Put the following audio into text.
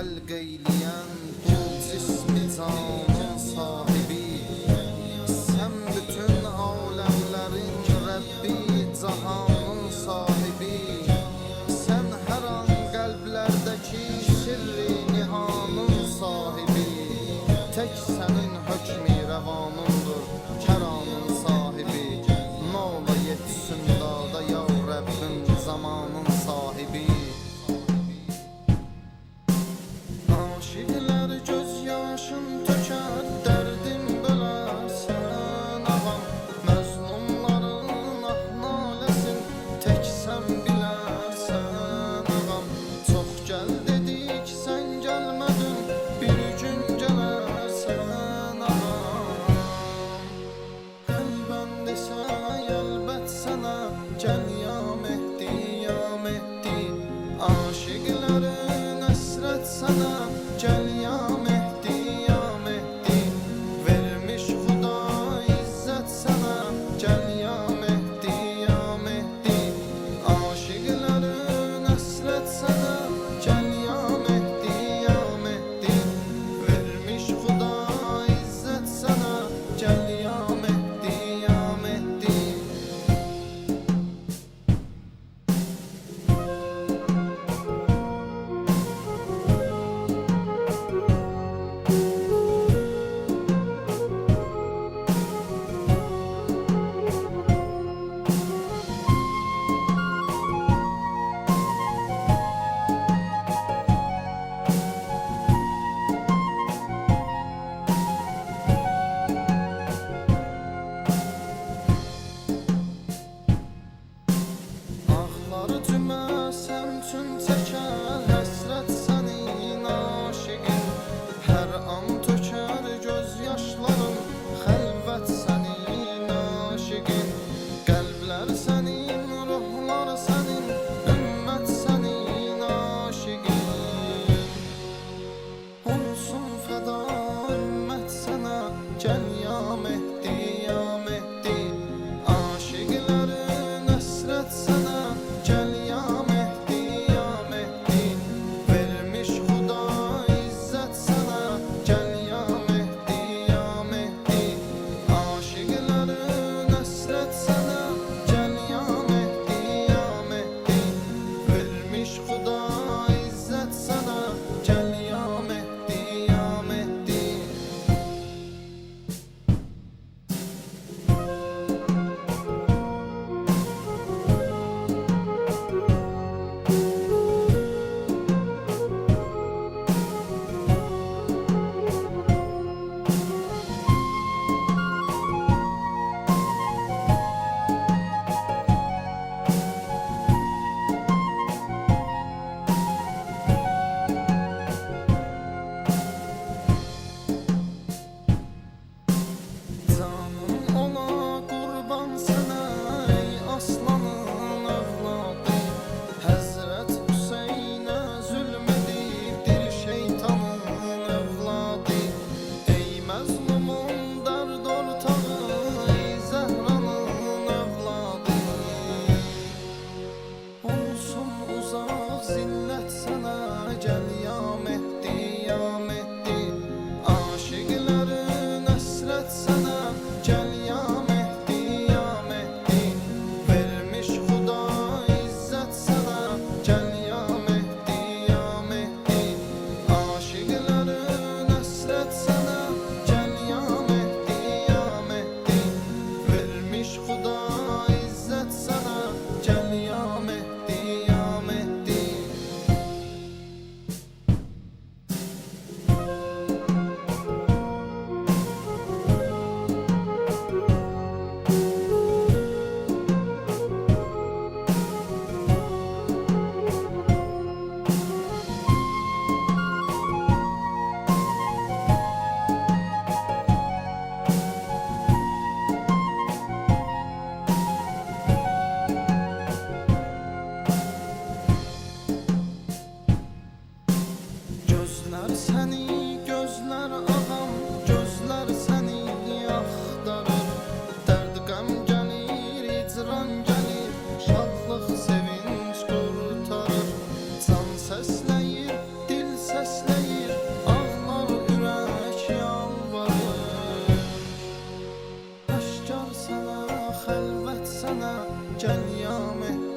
xəlq eyləyən bu cismi canın sahibi. Sən bütün aləmlərin Rəbbi, cahanın sahibi. Sən hər an qəlblərdəki sirri nihanın sahibi. Tək sənin hökmi rəvanındır kəranın sahibi. Nola yetsin dada ya Rəbbim zamanın sahibi. Aşiqlər göz yaşın tökər, dərdim bölərsən ağam. Məzlumların ah naləsin tək sən bilərsən ağam. Çox gəl dedik sən gəlmədin, bir gün gələrsən ağam. Qəlbən desə əlbət sənə gəl ya Mehdi, ya Mehdi. Aşiqlərin əsrət sənə gəl ya Mehdi, ya Mehdi. Vermiş Xuda izzət sənə gəl ya Mehdi, ya Mehdi. Aşiqlərin əsrət sənə gəl ya Mehdi, ya Mehdi. Vermiş Xuda izzət sənə gəl ya Mehdi, ya Mehdi. Ağları cümə sən üçün çəkər, həsrət sənin aşiqin. Hər an tökər göz yaşlarım, xəlvət sənin aşiqin. Qəlblər sənin, ruhlar sənin, ümmət sənin aşiqin. Olsun fəda ümmət sənə, gəl ya Mehdi, ya Mehdi. Aşiqlərin əsrət sənə, gəl ya Mehdi, ya sana. Gel ya Mehdi